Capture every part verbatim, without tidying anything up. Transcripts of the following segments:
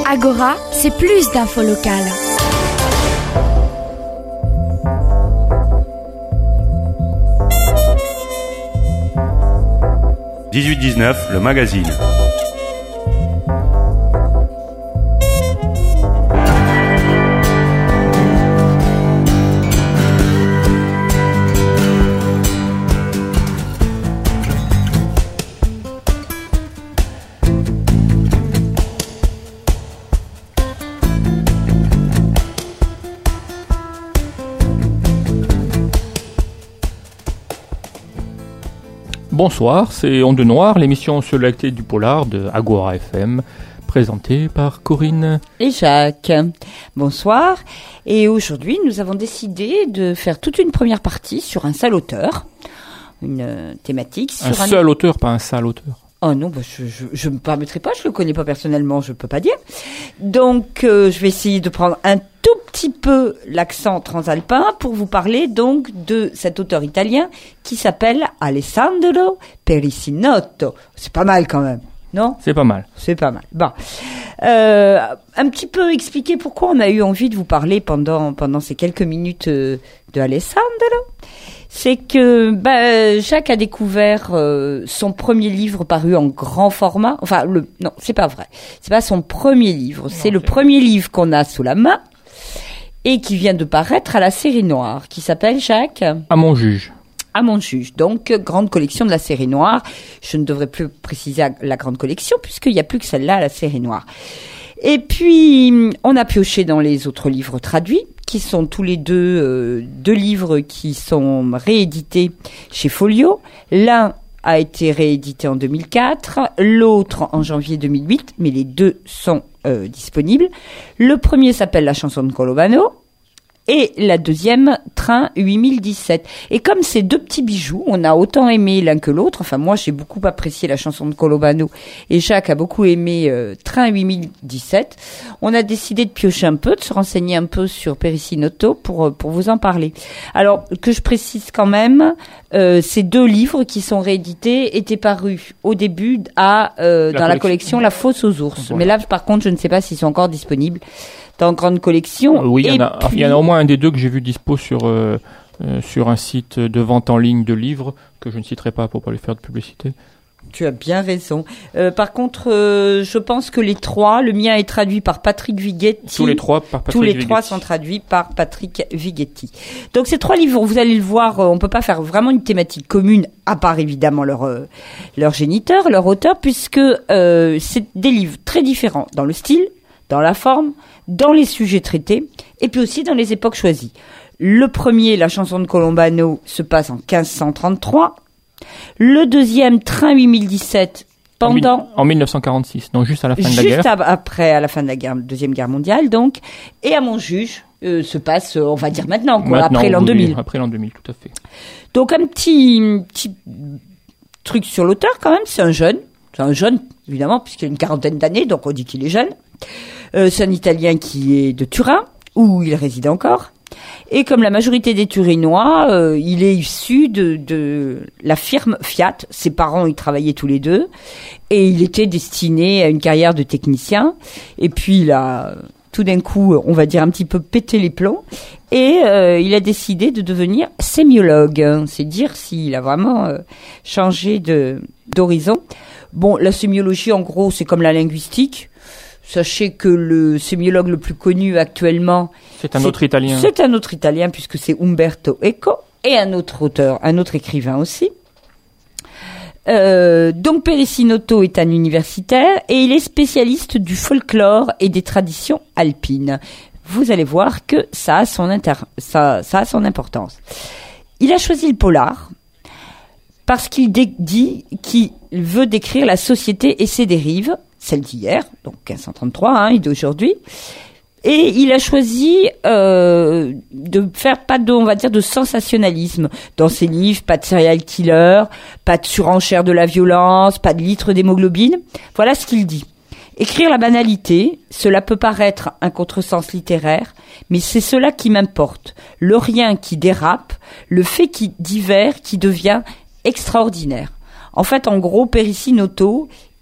Agora, c'est plus d'infos locales. dix-huit dix-neuf, le magazine. Bonsoir, c'est Onde Noire, l'émission sur l'actualité du polar de Agora F M, présentée par Corinne et Jacques. Bonsoir, et aujourd'hui nous avons décidé de faire toute une première partie sur un seul auteur, une euh, thématique sur un, un seul auteur, pas un sale auteur. Oh non, bah je ne me permettrai pas, je le connais pas personnellement, je peux pas dire. Donc euh, je vais essayer de prendre un tout petit peu l'accent transalpin pour vous parler donc de cet auteur italien qui s'appelle Alessandro Perissinotto. C'est pas mal quand même, non ? C'est pas mal. C'est pas mal. Bon, euh, un petit peu expliquer pourquoi on a eu envie de vous parler pendant pendant ces quelques minutes euh, de Alessandro. C'est que bah, Jacques a découvert euh, son premier livre paru en grand format. Enfin, le non, c'est pas vrai. C'est pas son premier livre. C'est non, le c'est premier vrai. livre qu'on a sous la main et qui vient de paraître à la Série Noire, qui s'appelle Jacques. À mon juge. À mon juge. Donc, grande collection de la Série Noire. Je ne devrais plus préciser la grande collection puisqu'il n'y a plus que celle-là à la Série Noire. Et puis, on a pioché dans les autres livres traduits, qui sont tous les deux euh, deux livres qui sont réédités chez Folio. L'un a été réédité en deux mille quatre, l'autre en janvier deux mille huit, mais les deux sont euh, disponibles. Le premier s'appelle La chanson de Colomano et la deuxième, Train huit mille dix-sept. Et comme ces deux petits bijoux, on a autant aimé l'un que l'autre. Enfin, moi, j'ai beaucoup apprécié La chanson de Colomano et Jacques a beaucoup aimé euh, Train huit mille dix-sept. On a décidé de piocher un peu, de se renseigner un peu sur Perissinotto pour pour vous en parler. Alors, que je précise quand même, euh, ces deux livres qui sont réédités étaient parus au début à euh, la dans collection. la collection La Fosse aux ours. Voilà. Mais là, par contre, je ne sais pas s'ils sont encore disponibles dans grande collection. Euh, oui, il y, en a, puis... il y en a au moins un des deux que j'ai vu dispo sur, euh, euh, sur un site de vente en ligne de livres, que je ne citerai pas pour pas lui faire de publicité. Tu as bien raison. Euh, par contre, euh, je pense que les trois, le mien est traduit par Patrick Vighetti. Tous les trois par Patrick Tous les Vighetti. trois sont traduits par Patrick Vighetti. Donc ces trois livres, vous allez le voir, on peut pas faire vraiment une thématique commune, à part évidemment leur euh, leur géniteur, leur auteur, puisque euh, c'est des livres très différents dans le style, dans la forme, dans les sujets traités, et puis aussi dans les époques choisies. Le premier, La chanson de Colomano, se passe en quinze cent trente-trois. Le deuxième, Train huit mille dix-sept, pendant... En, en mille neuf cent quarante-six, donc juste à la fin de la guerre. Juste après, à la fin de la guerre, Deuxième Guerre mondiale, donc. Et À mon juge, euh, se passe, on va dire maintenant, quoi, maintenant, après l'an oui, deux mille. Après l'an deux mille, tout à fait. Donc un petit, petit truc sur l'auteur quand même, c'est un jeune. C'est un jeune, évidemment, puisqu'il a une quarantaine d'années, donc on dit qu'il est jeune. Euh, c'est un Italien qui est de Turin, où il réside encore. Et comme la majorité des Turinois, euh, il est issu de, de la firme Fiat. Ses parents y travaillaient tous les deux. Et il était destiné à une carrière de technicien. Et puis il a, tout d'un coup, on va dire un petit peu pété les plombs. Et euh, il a décidé de devenir sémiologue. C'est dire s'il a vraiment euh, changé de, d'horizon. Bon, la sémiologie, en gros, c'est comme la linguistique. Sachez que le sémiologue le plus connu actuellement... C'est un c'est, autre Italien. C'est un autre Italien, puisque c'est Umberto Eco, et un autre auteur, un autre écrivain aussi. Euh, donc Perissinotto est un universitaire, et il est spécialiste du folklore et des traditions alpines. Vous allez voir que ça a son, inter- ça, ça a son importance. Il a choisi le polar, parce qu'il dé- dit qu'il veut décrire la société et ses dérives, celle d'hier, donc quinze cent trente-trois, hein, et d'aujourd'hui. Et il a choisi euh, de faire pas de, on va dire, de sensationnalisme dans ses livres, pas de serial killer, pas de surenchère de la violence, pas de litre d'hémoglobine. Voilà ce qu'il dit. Écrire la banalité, cela peut paraître un contresens littéraire, mais c'est cela qui m'importe. Le rien qui dérape, le fait qui divers qui devient extraordinaire. En fait, en gros, Perissinotto,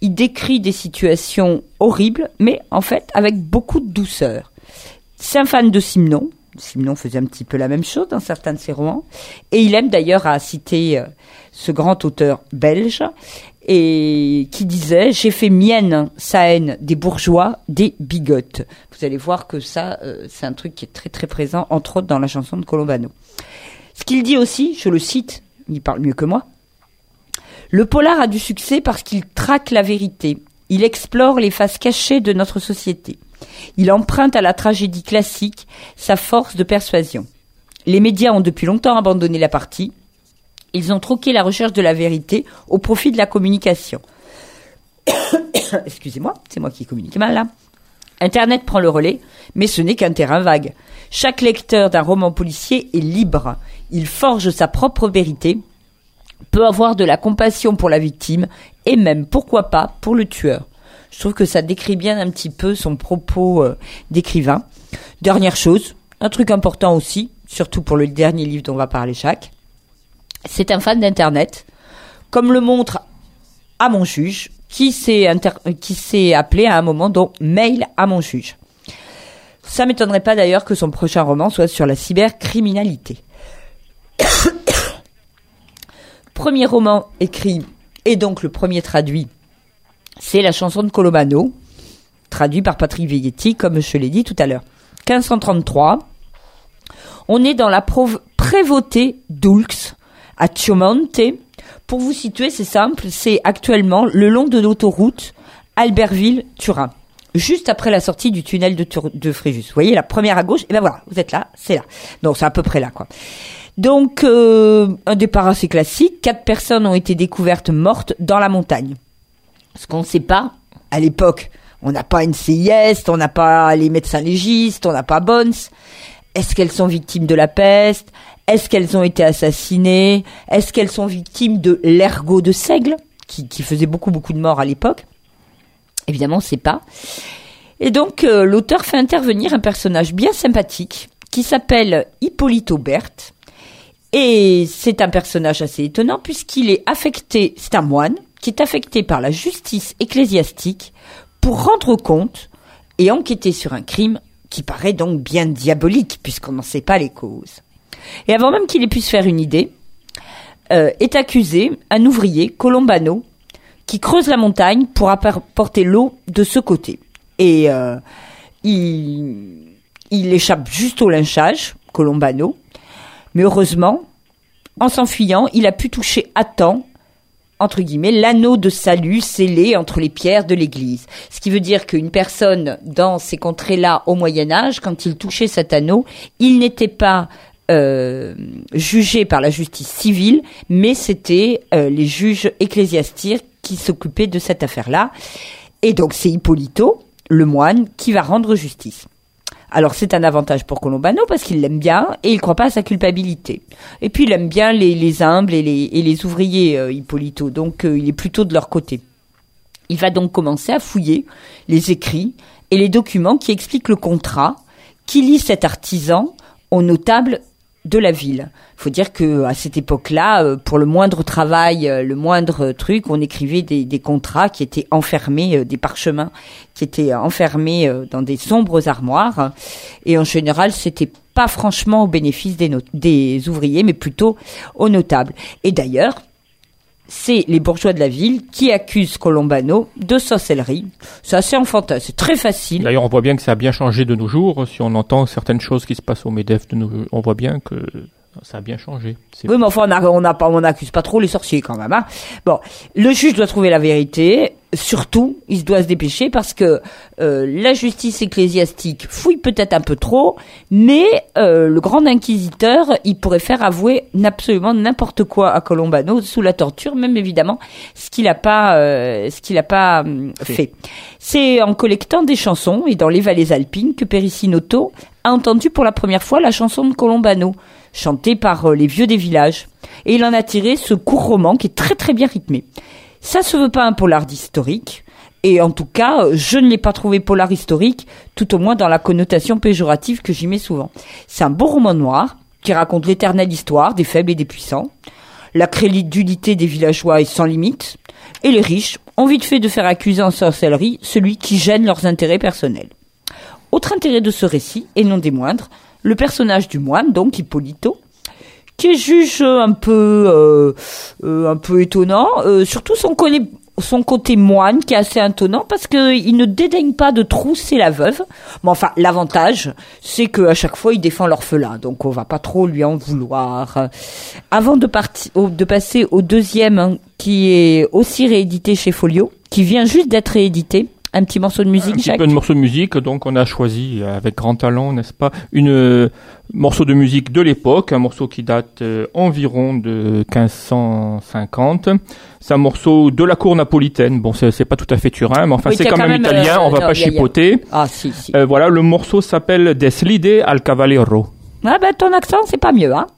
il décrit des situations horribles, mais en fait avec beaucoup de douceur. C'est un fan de Simenon. Simenon faisait un petit peu la même chose dans certains de ses romans. Et il aime d'ailleurs à citer euh, ce grand auteur belge et qui disait « J'ai fait mienne sa haine des bourgeois, des bigotes ». Vous allez voir que ça, euh, c'est un truc qui est très très présent, entre autres dans la chanson de Colombano. Ce qu'il dit aussi, je le cite, il parle mieux que moi, « Le polar a du succès parce qu'il traque la vérité. Il explore les faces cachées de notre société. Il emprunte à la tragédie classique sa force de persuasion. Les médias ont depuis longtemps abandonné la partie. Ils ont troqué la recherche de la vérité au profit de la communication. » Excusez-moi, c'est moi qui communique mal là. Internet prend le relais, mais ce n'est qu'un terrain vague. Chaque lecteur d'un roman policier est libre. Il forge sa propre vérité, peut avoir de la compassion pour la victime et même, pourquoi pas, pour le tueur. Je trouve que ça décrit bien un petit peu son propos euh, d'écrivain. Dernière chose, un truc important aussi, surtout pour le dernier livre dont on va parler chaque, c'est un fan d'Internet, comme le montre à mon juge, qui s'est, inter- qui s'est appelé à un moment donc Mail à mon juge. Ça m'étonnerait pas d'ailleurs que son prochain roman soit sur la cybercriminalité. Premier roman écrit, et donc le premier traduit, c'est la chanson de Colombano, traduit par Patrick Veilletti, comme je l'ai dit tout à l'heure. quinze cent trente-trois, on est dans la prov- prévôté d'Oulx, à Chiomonte. Pour vous situer, c'est simple, c'est actuellement le long de l'autoroute Albertville-Turin, juste après la sortie du tunnel de, Tur- de Fréjus. Vous voyez, la première à gauche, et ben voilà, vous êtes là, c'est là. Donc c'est à peu près là, quoi. Donc, euh, un départ assez classique, quatre personnes ont été découvertes mortes dans la montagne. Ce qu'on ne sait pas, à l'époque, on n'a pas N C I S, on n'a pas les médecins légistes, on n'a pas Bones. Est-ce qu'elles sont victimes de la peste ? Est-ce qu'elles ont été assassinées ? Est-ce qu'elles sont victimes de l'ergot de Seigle, qui, qui faisait beaucoup, beaucoup de morts à l'époque ? Évidemment, on ne sait pas. Et donc, euh, l'auteur fait intervenir un personnage bien sympathique, qui s'appelle Hippolito Berthe. Et c'est un personnage assez étonnant, puisqu'il est affecté, c'est un moine, qui est affecté par la justice ecclésiastique pour rendre compte et enquêter sur un crime qui paraît donc bien diabolique, puisqu'on n'en sait pas les causes. Et avant même qu'il ait pu se faire une idée, euh, est accusé un ouvrier, Colombano, qui creuse la montagne pour apporter l'eau de ce côté. Et euh, il, il échappe juste au lynchage, Colombano, mais heureusement, en s'enfuyant, il a pu toucher à temps, entre guillemets, l'anneau de salut scellé entre les pierres de l'église. Ce qui veut dire qu'une personne dans ces contrées-là au Moyen-Âge, quand il touchait cet anneau, il n'était pas euh, jugé par la justice civile, mais c'était euh, les juges ecclésiastiques qui s'occupaient de cette affaire-là. Et donc c'est Hippolito, le moine, qui va rendre justice. Alors c'est un avantage pour Colombano parce qu'il l'aime bien et il ne croit pas à sa culpabilité. Et puis il aime bien les, les humbles et les, et les ouvriers, euh, Hippolito, donc euh, il est plutôt de leur côté. Il va donc commencer à fouiller les écrits et les documents qui expliquent le contrat qui lie cet artisan aux notables de la ville. Il faut dire que à cette époque-là, euh, pour le moindre travail, euh, le moindre truc, on écrivait des, des contrats qui étaient enfermés, euh, des parchemins qui étaient enfermés euh, dans des sombres armoires. Et en général, c'était pas franchement au bénéfice des, not- des ouvriers, mais plutôt aux notables. Et d'ailleurs, c'est les bourgeois de la ville qui accusent Colombano de sorcellerie. C'est assez enfantin, c'est très facile. D'ailleurs, on voit bien que ça a bien changé de nos jours. Si on entend certaines choses qui se passent au MEDEF de nos jours, on voit bien que ça a bien changé. C'est... Oui, mais enfin, on n'a pas, on n'accuse pas trop les sorciers quand même. Hein. Bon, le juge doit trouver la vérité. Surtout, il se doit se dépêcher parce que euh, la justice ecclésiastique fouille peut-être un peu trop, mais euh, le grand inquisiteur, il pourrait faire avouer absolument n'importe quoi à Colombano sous la torture, même évidemment ce qu'il n'a pas, euh, ce qu'il a pas euh, fait. C'est en collectant des chansons et dans les vallées alpines que Pericinoto a entendu pour la première fois la chanson de Colombano, chantée par euh, les vieux des villages, et il en a tiré ce court roman qui est très très bien rythmé. Ça se veut pas un polar historique, et en tout cas, je ne l'ai pas trouvé polar historique, tout au moins dans la connotation péjorative que j'y mets souvent. C'est un beau roman noir, qui raconte l'éternelle histoire des faibles et des puissants. La crédulité des villageois est sans limite. Et les riches ont vite fait de faire accuser en sorcellerie celui qui gêne leurs intérêts personnels. Autre intérêt de ce récit, et non des moindres, le personnage du moine, donc Hippolito, qui est juge un peu, euh, euh, un peu étonnant, euh, surtout son, collé- son côté moine qui est assez étonnant parce qu'il ne dédaigne pas de trousser la veuve. Mais enfin, l'avantage, c'est qu'à chaque fois, il défend l'orphelin, donc on va pas trop lui en vouloir. Avant de, partir, de passer au deuxième, hein, qui est aussi réédité chez Folio, qui vient juste d'être réédité, un petit morceau de musique, Un petit Jacques. peu de morceau de musique, donc on a choisi avec grand talent, n'est-ce pas, une euh, morceau de musique de l'époque, un morceau qui date euh, environ de quinze cent cinquante. C'est un morceau de la cour napolitaine. Bon, c'est, c'est pas tout à fait turin, mais enfin Oui, c'est t'as quand quand même même, italien, euh, on va non, pas y a- y a- chipoter. Ah, si, si. Euh, voilà, le morceau s'appelle Des Lide al Cavallero. Ah ben, ton accent, c'est pas mieux, hein.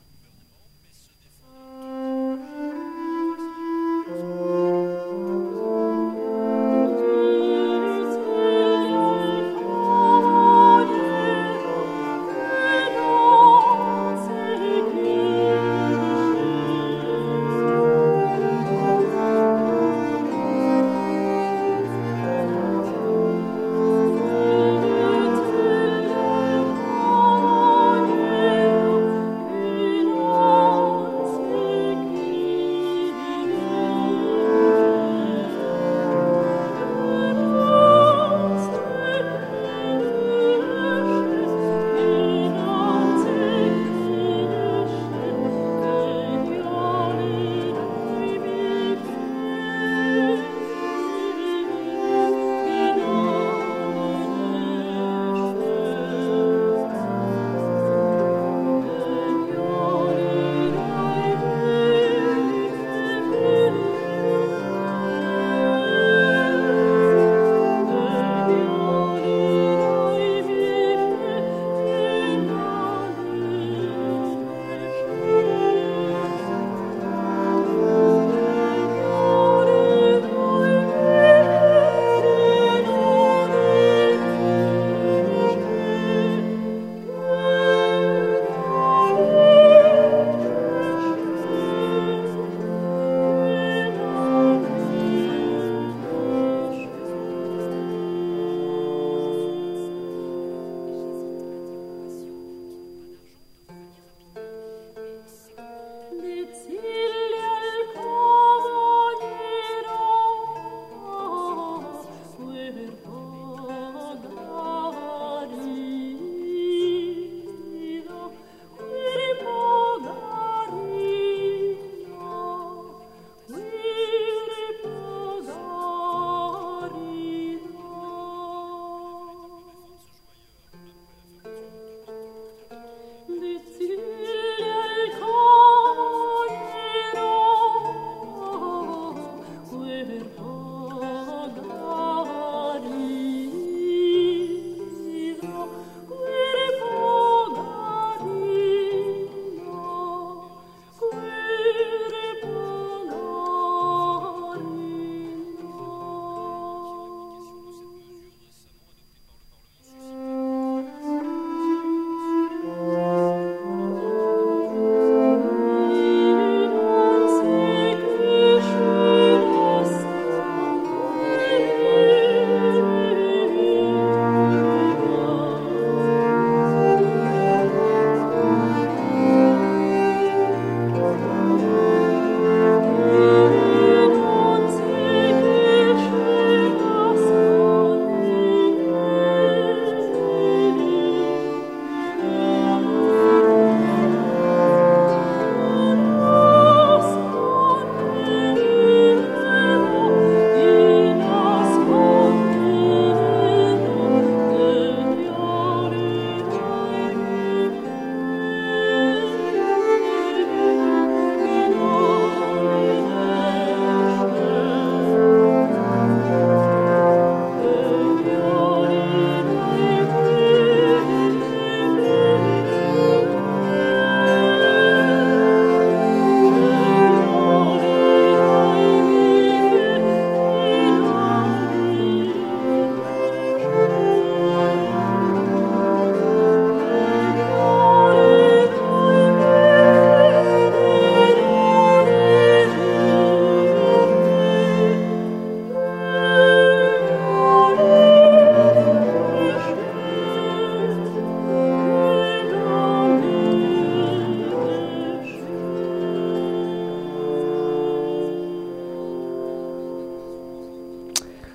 Magari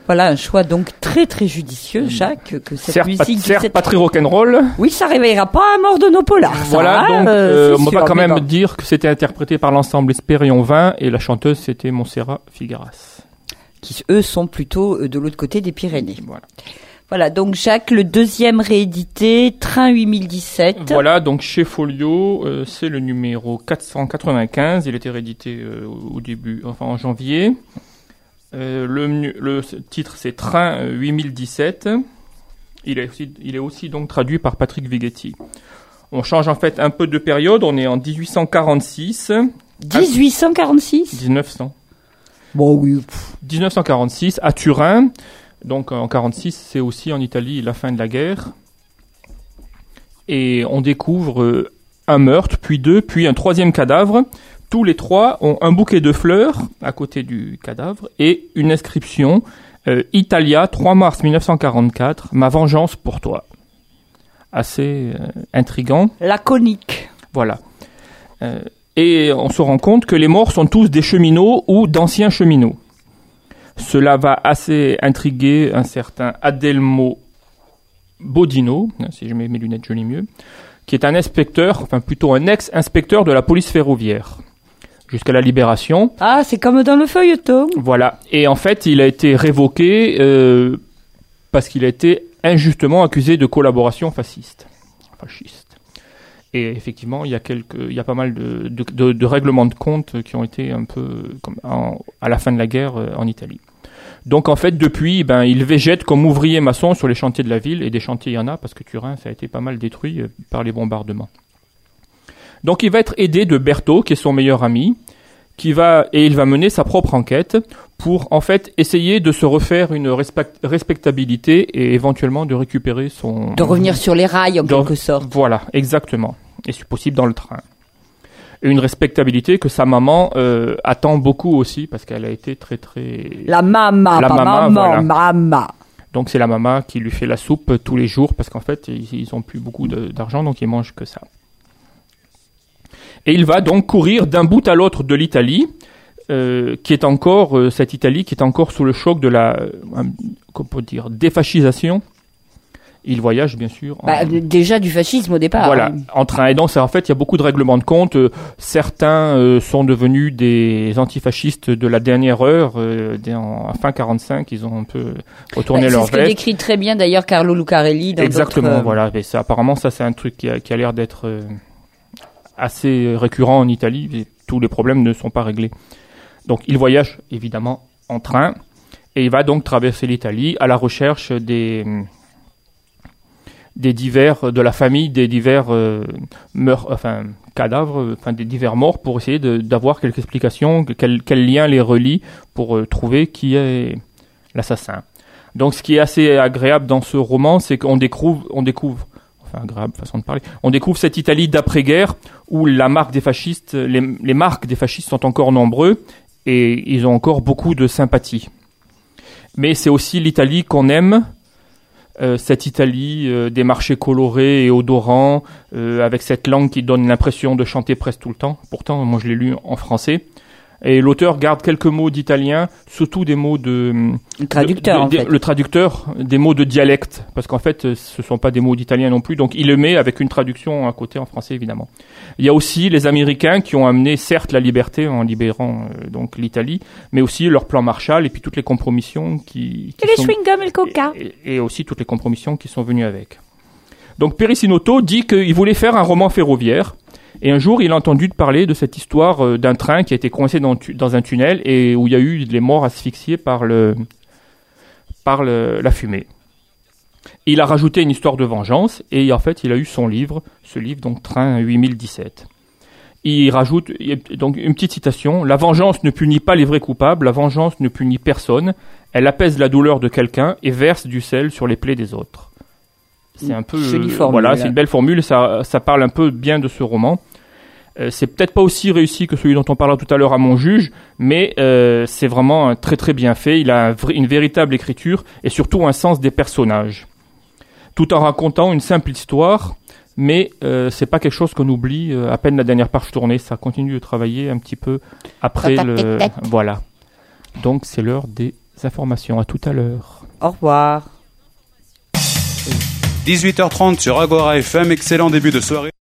Voilà un choix donc très très judicieux, Jacques, que cette certes, musique... pas, certes cette... pas très rock'n'roll. Oui, ça réveillera pas un mort de nos polars. Ça, voilà, donc euh, euh, on sûr, va quand même bon. dire que c'était interprété par l'ensemble Espérion vingt et la chanteuse c'était Montserrat Figueras. Qui eux sont plutôt de l'autre côté des Pyrénées. Voilà. Voilà, donc Jacques, le deuxième réédité, Train huit mille dix-sept. Voilà, donc chez Folio, euh, c'est le numéro quatre cent quatre-vingt-quinze. Il était réédité euh, au début, enfin en janvier. Euh, le, le titre c'est Train huit mille dix-sept. Il est aussi, il est aussi donc traduit par Patrick Vighetti. On change en fait un peu de période. On est en dix-huit cent quarante-six. dix-huit cent quarante-six dix-neuf cents. Bon, oui. dix-neuf cent quarante-six à Turin. Donc en quarante-six, c'est aussi en Italie la fin de la guerre. Et on découvre euh, un meurtre, puis deux, puis un troisième cadavre. Tous les trois ont un bouquet de fleurs à côté du cadavre et une inscription euh, Italia, trois mars mille neuf cent quarante-quatre, ma vengeance pour toi. Assez euh, intriguant. Laconique. Voilà. Euh, et on se rend compte que les morts sont tous des cheminots ou d'anciens cheminots. Cela va assez intriguer un certain Adelmo Bodino, si je mets mes lunettes, je lis mieux, qui est un inspecteur, enfin plutôt un ex-inspecteur de la police ferroviaire, jusqu'à la Libération. Ah, c'est comme dans le feuilleton. Voilà. Et en fait, il a été révoqué euh, parce qu'il a été injustement accusé de collaboration fasciste. Fasciste. Et effectivement, il y a quelques, il y a pas mal de, de, de, de règlements de compte qui ont été un peu comme en, à la fin de la guerre euh, en Italie. Donc en fait, depuis, ben, il végète comme ouvrier maçon sur les chantiers de la ville, et des chantiers il y en a parce que Turin, ça a été pas mal détruit euh, par les bombardements. Donc il va être aidé de Berto, qui est son meilleur ami, qui va et il va mener sa propre enquête pour en fait essayer de se refaire une respect, respectabilité et éventuellement de récupérer son... De revenir sur les rails en de, quelque sorte. Voilà, exactement. Et si possible dans le train. Et une respectabilité que sa maman euh, attend beaucoup aussi parce qu'elle a été très très... La mama, la pas mama, maman, voilà. mama. Donc c'est la maman qui lui fait la soupe tous les jours parce qu'en fait ils, ils ont plus beaucoup de, d'argent donc ils mangent que ça. Et il va donc courir d'un bout à l'autre de l'Italie, euh, qui est encore euh, cette Italie qui est encore sous le choc de la, euh, comment on peut dire, défascisation. Il voyage bien sûr. En... Bah, déjà du fascisme au départ. Voilà, hein. en train. Et donc, c'est, en fait, il y a beaucoup de règlements de compte. Euh, certains euh, sont devenus des antifascistes de la dernière heure. Euh, dès en, en fin quarante-cinq, ils ont un peu retourné Bah, leur c'est ce que veste. décrit très bien d'ailleurs Carlo Lucarelli dans Exactement, d'autres... voilà. Et ça, apparemment, ça, c'est un truc qui a, qui a l'air d'être euh, assez récurrent en Italie. Et tous les problèmes ne sont pas réglés. Donc, il voyage évidemment en train et il va donc traverser l'Italie à la recherche des des divers de la famille des divers euh, meurtres, enfin cadavres, enfin des divers morts pour essayer de, d'avoir quelques explications, quel, quel lien les relie pour euh, trouver qui est l'assassin. Donc, ce qui est assez agréable dans ce roman, c'est qu'on découvre, on découvre, enfin agréable façon de parler, on découvre cette Italie d'après-guerre où la marque des fascistes, les, les marques des fascistes sont encore nombreux et ils ont encore beaucoup de sympathie. Mais c'est aussi l'Italie qu'on aime. Euh, cette Italie euh, des marchés colorés et odorants, euh, avec cette langue qui donne l'impression de chanter presque tout le temps. Pourtant, moi, je l'ai lu en français. Et l'auteur garde quelques mots d'italien, surtout des mots de... Le traducteur, de, de, en fait. Le traducteur, des mots de dialecte, parce qu'en fait, ce sont pas des mots d'italien non plus, donc il le met avec une traduction à côté en français, évidemment. Il y a aussi les Américains qui ont amené, certes, la liberté en libérant euh, donc l'Italie, mais aussi leur plan Marshall et puis toutes les compromissions qui... qui Et les sont, chewing-gums et le coca. et, et aussi toutes les compromissions qui sont venues avec. Donc Perissinotto dit qu'il voulait faire un roman ferroviaire. Et un jour, il a entendu parler de cette histoire euh, d'un train qui a été coincé dans, tu- dans un tunnel et où il y a eu des morts asphyxiés par, le, par le, la fumée. Il a rajouté une histoire de vengeance et en fait, il a eu son livre, ce livre, donc Train huit mille dix-sept. Il rajoute donc une petite citation. « La vengeance ne punit pas les vrais coupables, la vengeance ne punit personne. Elle apaise la douleur de quelqu'un et verse du sel sur les plaies des autres. » C'est un peu, Jolie euh, formule, voilà, là. c'est une belle formule. Ça, ça parle un peu bien de ce roman. Euh, c'est peut-être pas aussi réussi que celui dont on parlera tout à l'heure à mon juge, mais euh, c'est vraiment un très très bien fait. Il a un vrai, une véritable écriture et surtout un sens des personnages, tout en racontant une simple histoire. Mais euh, c'est pas quelque chose qu'on oublie euh, à peine la dernière page tournée. Ça continue de travailler un petit peu après le, voilà. Donc c'est l'heure des informations. À tout à l'heure. Au revoir. dix-huit heures trente sur Agora F M, excellent début de soirée.